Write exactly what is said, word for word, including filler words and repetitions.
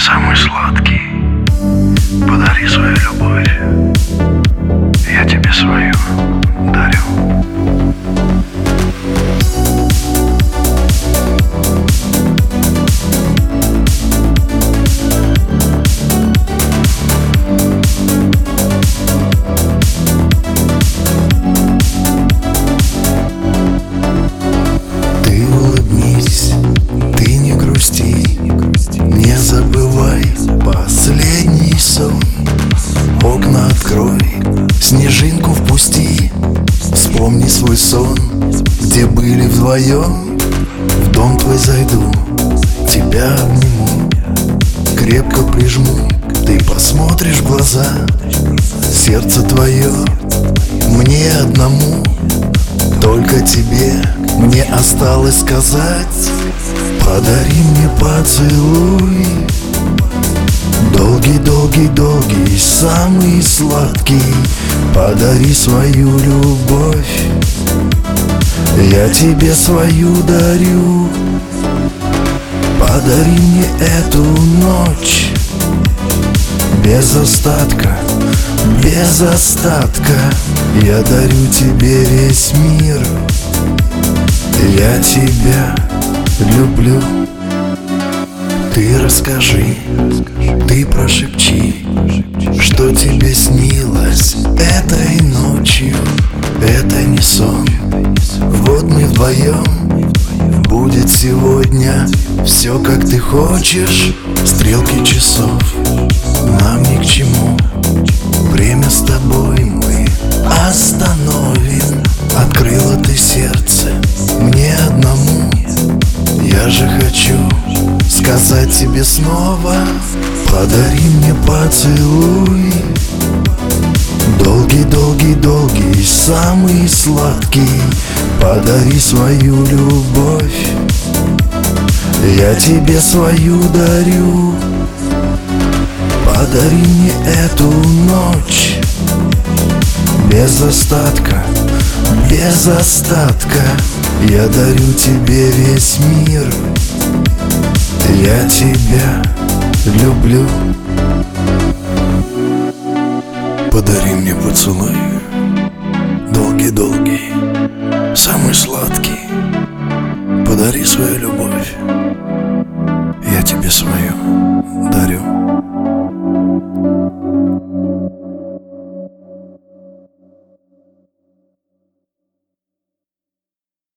самый сладкий. Подари свою любовь, я тебе свою дарю. Ты улыбнись, ты не грусти, не забывай последний сон. Окна открой, снежинку впусти, вспомни свой сон, где были вдвоем. В дом твой зайду, тебя обниму, крепко прижму. Ты посмотришь в глаза, сердце твое мне одному, только тебе мне осталось сказать: подари мне поцелуй, долгий-долгий-долгий, самый сладкий. Подари свою любовь, я тебе свою дарю. Подари мне эту ночь без остатка, без остатка. Я дарю тебе весь мир, я тебя люблю. Ты расскажи, ты прошепчи, что тебе снилось этой ночью. Это не сон, вот мы вдвоем. Будет сегодня все, как ты хочешь. Стрелки часов нам ни к чему. Время с тобой мы остановим. Открыла ты сердце мне одному. Я же хочу сказать тебе снова: подари мне поцелуй, долгий-долгий-долгий, самый сладкий. Подари свою любовь, я тебе свою дарю. Подари мне эту ночь без остатка, без остатка. Я дарю тебе весь мир, я тебя люблю. Подари мне поцелуй, долгий-долгий, самый сладкий. Подари свою любовь,